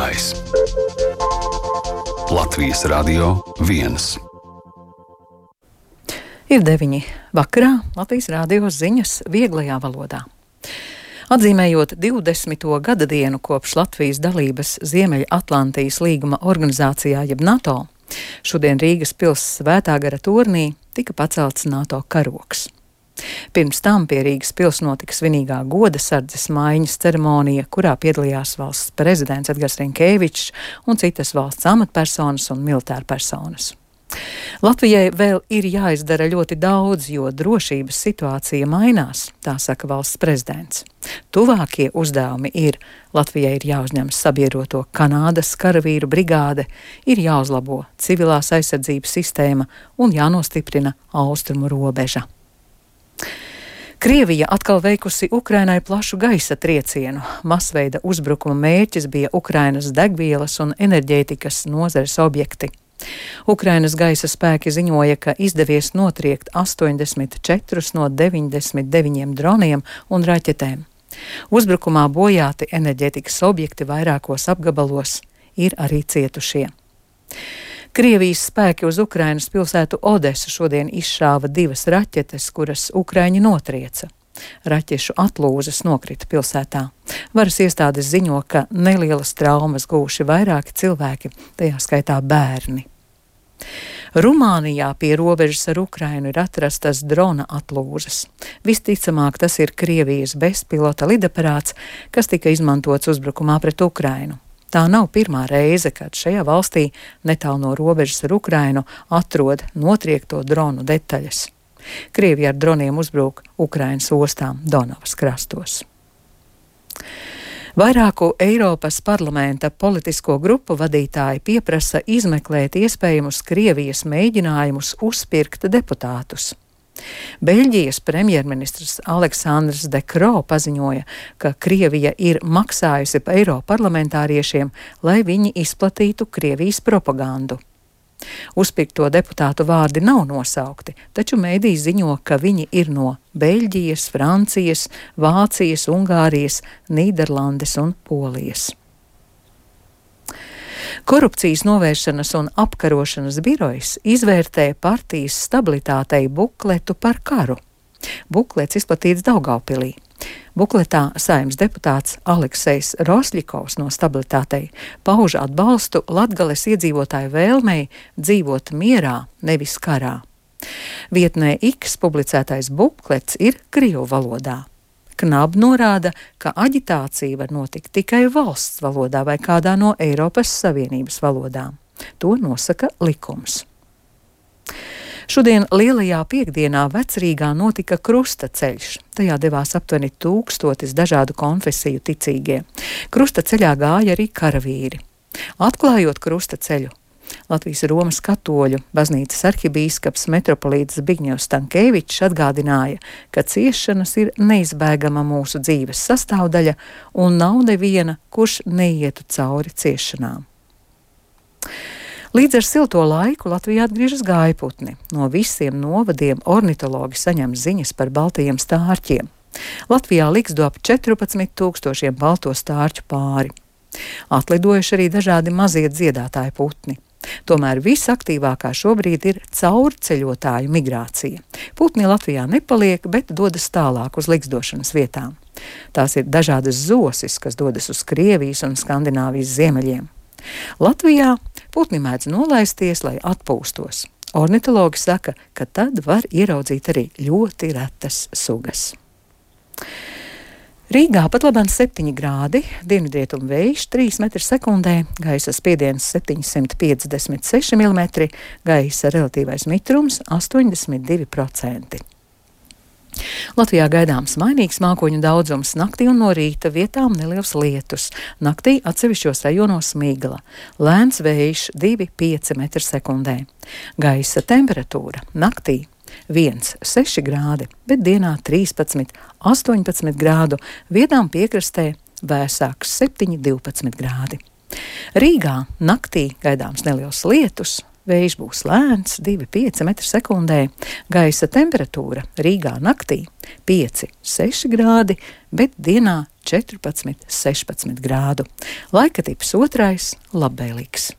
Zināmais. Latvijas Radio 1. Ir 9. vakarā Latvijas Radio ziņas vieglajā valodā. Atzīmējot 20. gada dienu kopš Latvijas dalības Ziemeļatlantijas līguma organizācijā jeb NATO, šodien Rīgas pils Svētā gara turnī tika pacelts NATO karogs. Pirms tam pie Rīgas pils notika svinīgā goda sardzes maiņas ceremonija, kurā piedalījās valsts prezidents Edgars Rinkēvičs un citas valsts amatpersonas un militārpersonas. Latvijai vēl ir jāizdara ļoti daudz, jo drošības situācija mainās, tā saka valsts prezidents. Tuvākie uzdevumi ir: Latvijai ir jāuzņem sabiedroto Kanādas karavīru brigāde, ir jāuzlabo civilās aizsardzības sistēma un jānostiprina austrumu robeža. Krievija atkal veikusi Ukrainai plašu gaisa triecienu. Masveida uzbrukuma mērķis bija Ukrainas degvielas un enerģētikas nozares objekti. Ukrainas gaisa spēki ziņoja, ka izdevies notriekt 84 no 99 droniem un raķetēm. Uzbrukumā bojāti enerģētikas objekti vairākos apgabalos, ir arī cietušie. Krievijas spēki uz Ukrainas pilsētu Odesu šodien izšāva 2 raķetes, kuras Ukraiņi notrieca. Raķešu atlūzas nokrita pilsētā. Varas iestādes ziņo, ka nelielas traumas guvuši vairāki cilvēki, tajā skaitā bērni. Rumānijā pie robežas ar Ukrainu ir atrastas drona atlūzas. Visticamāk, tas ir Krievijas bezpilota lidaparāts, kas tika izmantots uzbrukumā pret Ukrainu. Tā nav pirmā reize, kad šajā valstī netālu no robežas ar Ukrainu atrod notriekto dronu detaļas. Krievija ar droniem uzbruk Ukrainas ostām Donavas krastos. Vairāku Eiropas parlamenta politisko grupu vadītāji pieprasa izmeklēt iespējamus Krievijas mēģinājumus uzpirkt deputātus. Beļģijas premjerministrs Aleksandrs De Croo paziņoja, ka Krievija ir maksājusi eiroparlamentāriešiem, lai viņi izplatītu Krievijas propagandu. Uzpirkto deputātu vārdi nav nosaukti, taču mēdī ziņo, ka viņi ir no Beļģijas, Francijas, Vācijas, Ungārijas, Nīderlandes un Polijas. Korupcijas novēršanas un apkarošanas birojs izvērtē partijas stabilitātei bukletu par karu. Buklets izplatīts Daugavpilī. Bukletā Saeimas deputāts Aleksejs Rosļikovs no Stabilitātei pauž atbalstu Latgales iedzīvotāju vēlmei dzīvot mierā, nevis karā. Vietnē X publicētais buklets ir krievu valodā. KNAB norāda, ka aģitācija var notikt tikai valsts valodā vai kādā no Eiropas Savienības valodām. To nosaka likums. Šodien Lielajā piekdienā Vecrīgā notika krustaceļš. Tajā devās aptuveni 1000 dažādu konfesiju ticīgie. Krustaceļā gāja arī karavīri. Atklājot krustaceļu, Latvijas Romas katoļu baznīcas arhibīskaps metropolīts Zbigņevs Stankēvičs atgādināja, ka ciešanas ir neizbēgama mūsu dzīves sastāvdaļa un nav neviena, kurš neietu cauri ciešanām. Līdz ar silto laiku Latvijā atgriežas gājputni. No visiem novadiem ornitologi saņem ziņas par baltajiem stārķiem. Latvijā liksto ap 14,000 balto stārķu pāri. Atlidojuši arī dažādi mazie dziedātāji putni. Tomēr visaktīvākā šobrīd ir caurceļotāju migrācija. Putni Latvijā nepaliek, bet dodas tālāk uz likstošanas vietām. Tās ir dažādas zosis, kas dodas uz Krievijas un Skandināvijas ziemeļiem. Latvijā putni mēdz nolaisties, lai atpūstos. Ornitologi saka, ka tad var ieraudzīt arī ļoti retas sugas. Rīgā pat labāk 7 grādi, dienvidrietumu vējš 3 m/sekundē, gaisa spiediens 756 mm, gaisa relatīvais mitrums 82%. Latvijā gaidāms mainīgs mākoņu daudzums, naktī un no rīta vietām neliels lietus, naktī atsevišķos rajonos migla, lēns vējš 2,5 m/sekundē. Gaisa temperatūra naktī 1,6 grādi, bet dienā 13,18 grādu, vietām piekrastē vēsāks 7,12 grādi. Rīgā naktī gaidāms neliels lietus, vējš būs lēns 2,5 m/sekundē, gaisa temperatūra Rīgā naktī 5,6 grādi, bet dienā 14–16 grādu. Laika tips otrais - labvēlīgs.